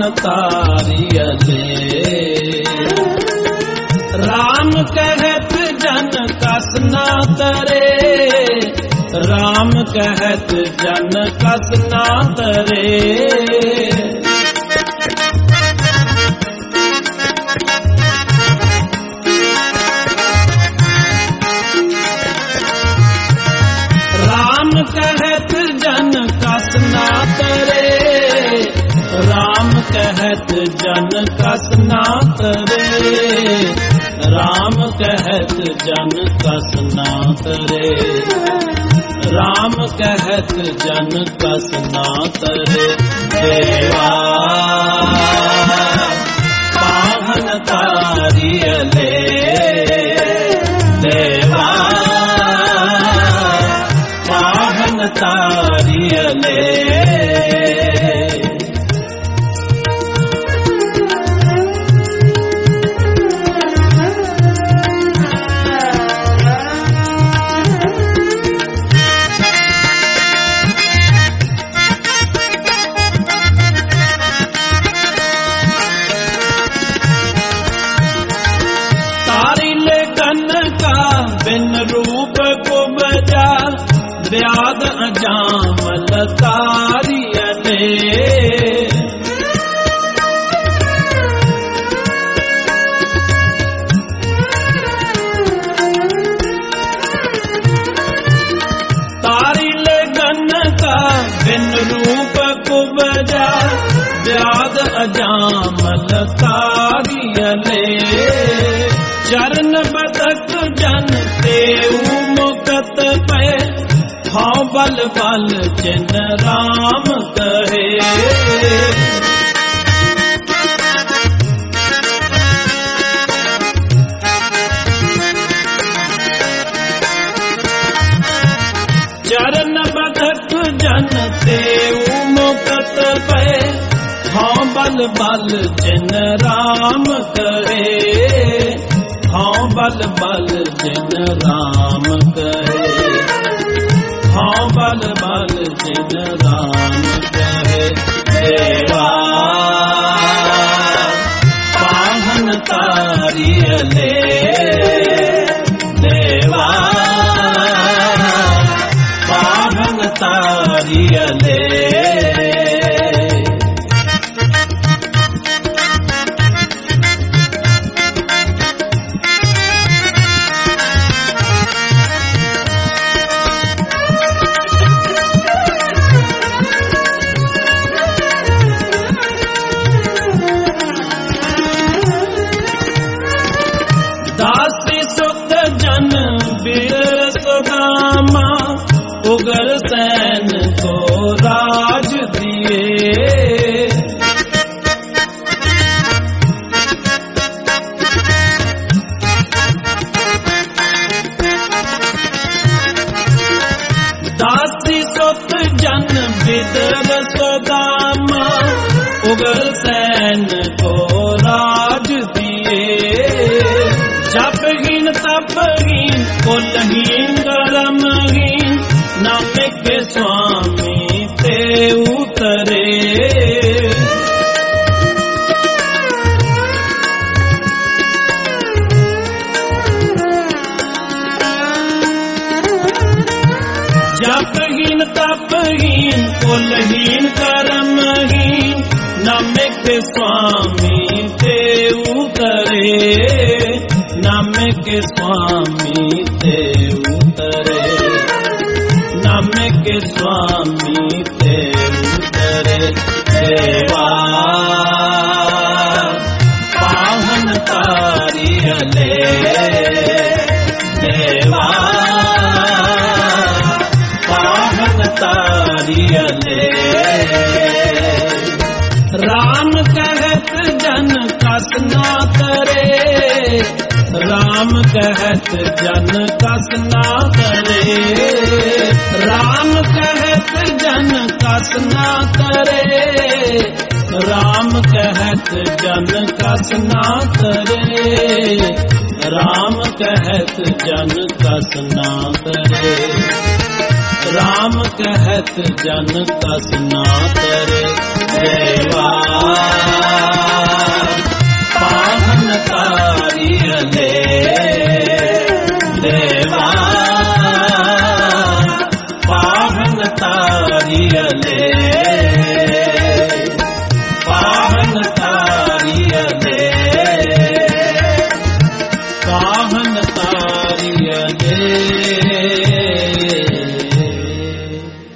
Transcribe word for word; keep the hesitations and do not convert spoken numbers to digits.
तारियले। राम कहत जन कस ना तरे, राम कहत जन कस ना तरे। राम कहत जन कस ना तरे, राम कहत जन कस ना तरे। राम कहत जन कस ना तरे, राम कहत जन कस ना तरे। देवा पावन तारियले, देवा पावन तारियले। बिन रूप को बजा व्याध अजामल तारियले। तारिले गन का बिन रूप को बजा व्याध अजामल तारियले। चरण बदक जन तेऊ मुकत पे, हाँ बल बल जिन राम कहे। चरण बदक जन तेऊ मुकत पे, हाँ बल बल जिन राम कहे। हाँ बल बल जिन राम कहे, हाँ बल बल जिन राम कहे। देवा पावन तारियले, देवा पावन तारियले। दासी सुत जन बीर सुदामा, उगर सैन को राज दिए। दासी सुत जन बीर सुदामा, उगर सैन को राज दिए। जपहीन तपहीन कुलहीन गरमहीन, नानक स्वामी ते उतरे। जपहीन तपहीन कुलहीन गरमहीन, नानक स्वामी ते उतरे। नानक स्वामी ते उतरे, नानक स्वामी ते उतरे। देवा पावन तारियले, देवा पावन तारियले। राम कहत जन कस ना तरे, राम कहत जन कस ना तरे। राम कहत जन कस ना तरे, राम कहत जन कस ना तरे। राम कहत जन कस ना तरे, राम कहत जन कस ना करे। देवा पाहन तारियले